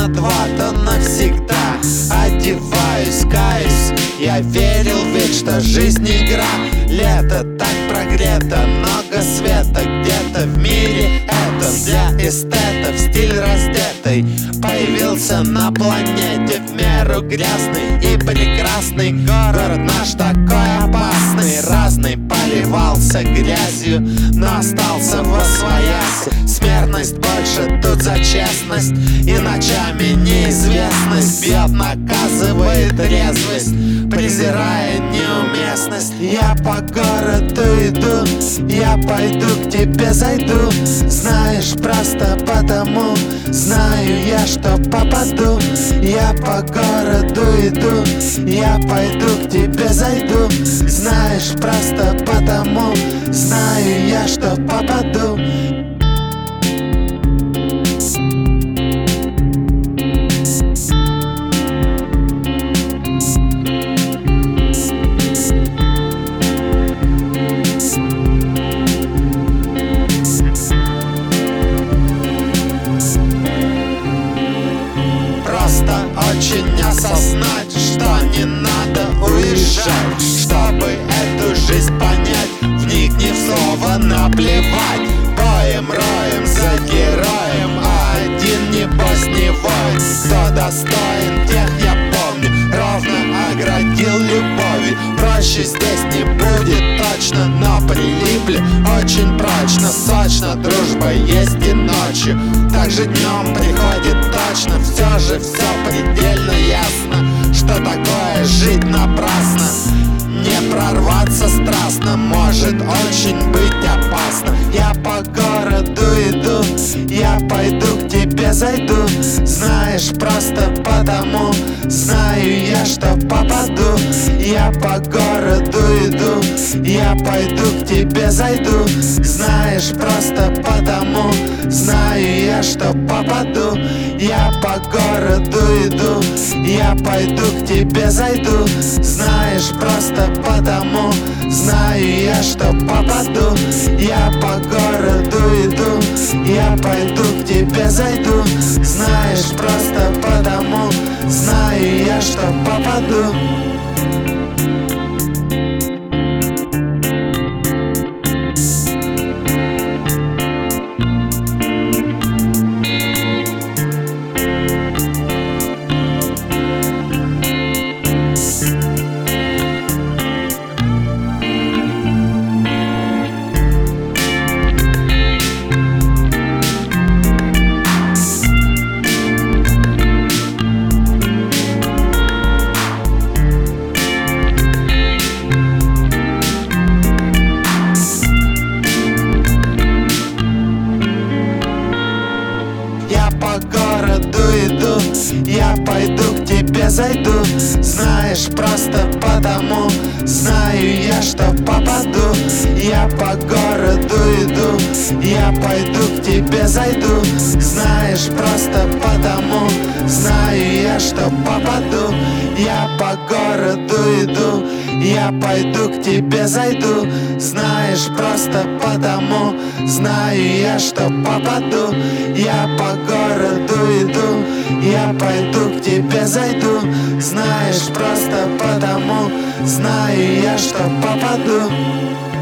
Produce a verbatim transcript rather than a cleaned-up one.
на два, то навсегда. Одеваюсь, каюсь, я верил ведь, что жизнь игра. Лето так прогрето, много света где-то в мире этом. Для эстетов стиль раздетый появился на планете, в меру грязный и прекрасный. Город наш такой опасный, разный, поливался грязью, но остался восвоясь. Смертность больше тут за честность, и ночами неизвестность бьет, наказывает резвость, презирая неуместность. Я по городу иду, я пойду к тебе зайду. Знаешь, просто потому, знаю я, что попаду. Я по городу иду, я пойду к тебе зайду. Знаешь, просто потому, знаю я, что попаду. Очень осознать, что не надо уезжать, чтобы эту жизнь понять. Вникни в слово, наплевать. Боем, роем за героем, а один небось не воин. Кто достоин, тех я помню, ровно оградил любовью. Проще здесь не будет точно, но прилипли очень прочно. Сочно дружба есть и ночью, также днем приходит точно. Все же все предельно ясно, что такое жить напрасно. Не прорваться страстно может очень быть опасно. Я по городу иду, я пойду к тебе зайду. Знаешь, просто потому, знаю я, что попаду. Я по городу иду, я пойду к тебе зайду. Знаешь, просто потому, знаю я, что попаду. Я по городу иду, я пойду к тебе зайду. Знаешь, просто потому, знаю я, что попаду. Я по городу иду, я пойду к тебе зайду. Знаешь, просто потому, знаю я, что попаду. Я по городу иду, я пойду к тебе зайду. Знаешь, просто потому, знаю я, что попаду. Я по городу иду, я пойду к тебе зайду. Знаешь, просто потому, знаю я, что попаду. Я по городу иду, я пойду к тебе зайду. Знаешь, просто потому, знаю я, что попаду. Я по городу иду, я пойду к тебе зайду. Знаешь, просто потому, знаю я, что попаду.